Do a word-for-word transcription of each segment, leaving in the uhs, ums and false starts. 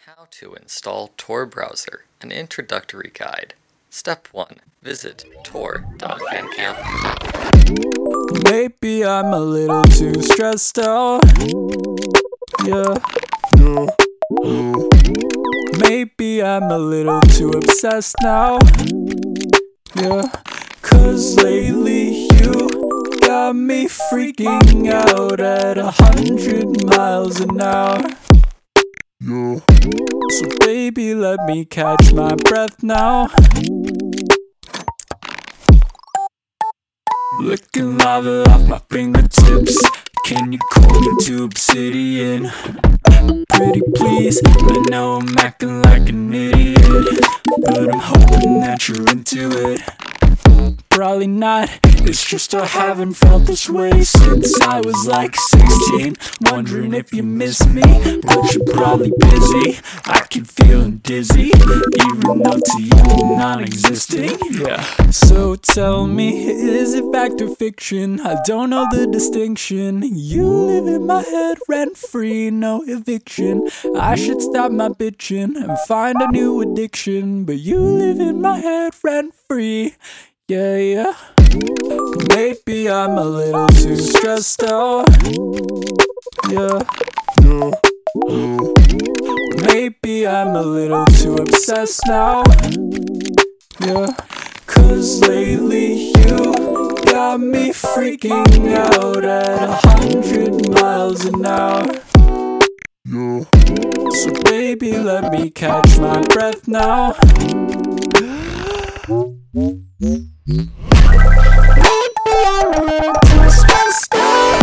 How to install Tor browser, an introductory guide. Step one. Visit tor dot bandcamp. Maybe I'm a little too stressed out. Yeah. Yeah, yeah. Maybe I'm a little too obsessed now. Yeah. Cause lately you got me freaking out at a hundred miles an hour. Yeah. So baby, let me catch my breath now. Licking lava off my fingertips. Can you call me to obsidian? Pretty please, I know I'm acting like an idiot, but I'm hoping that you're into it. Probably not, it's just I haven't felt this way since I was like sixteen. Wondering if you miss me, but you're probably busy. I keep feeling dizzy, even though to you I'm non-existing. Yeah. So tell me, is it fact or fiction? I don't know the distinction. You live in my head rent-free, no eviction. I should stop my bitching and find a new addiction, but you live in my head rent-free. Yeah, yeah. Maybe I'm a little too stressed out. Yeah. Yeah, yeah. Maybe I'm a little too obsessed now. Yeah. Cause lately you got me freaking out at a hundred miles an hour. Yeah. So baby, let me catch my breath now. Maybe I'm a little too stressed out.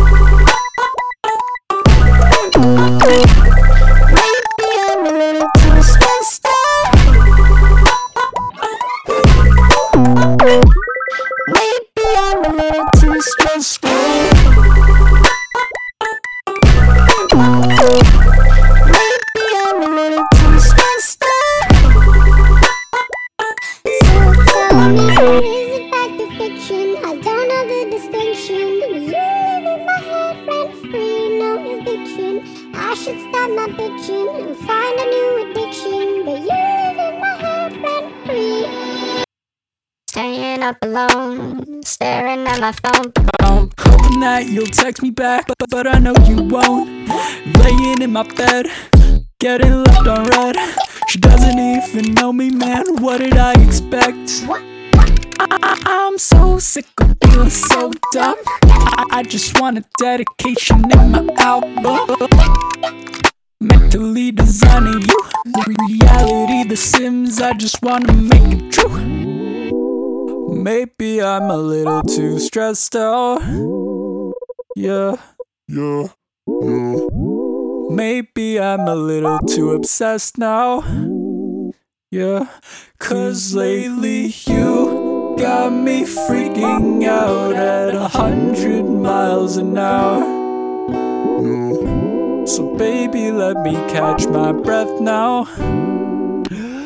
Maybe I'm a little too stressed out. Maybe I'm a little too stressed out. Maybe I'm a little too stressed out. So tell me, is it fact or fiction? I don't know the distinction. You live in my head rent-free, no eviction. I should stop my bitching and find a new addiction, but you live in my head rent-free. Staying up alone, staring at my phone. Hoping that you'll text me back, but, but I know you won't. Laying in my bed, getting left on red. She doesn't even know me, man, what did I expect? I, I, I'm so sick of feeling so dumb. I, I just want a dedication in my album. Mentally designing you, reality The Sims, I just wanna make it true. Maybe I'm a little too stressed out. Yeah. Yeah, yeah. Maybe I'm a little too obsessed now. Yeah. Cause lately you got me freaking out at a hundred miles an hour. Yeah. So baby, let me catch my breath now.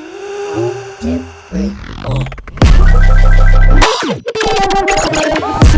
Maybe I'm a little